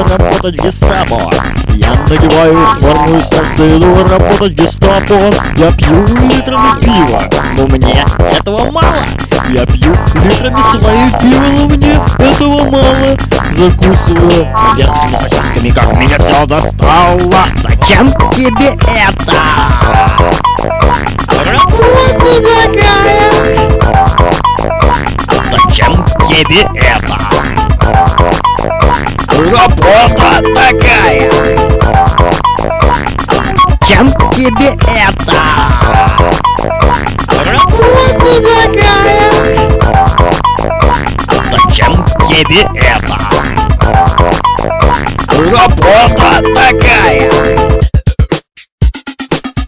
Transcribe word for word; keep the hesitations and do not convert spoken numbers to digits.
работать в гестапо. Я надеваю форму и сосед иду работать в гестапо. Я пью литрами пива, но мне этого мало. Я пью литрами своей пива, но мне этого мало. Закусываю венскими сосисками, как меня все достало. Зачем тебе это? Работа такая. Зачем тебе это? Работа такая. Зачем тебе это? Работа такая. Зачем тебе это? Работа такая.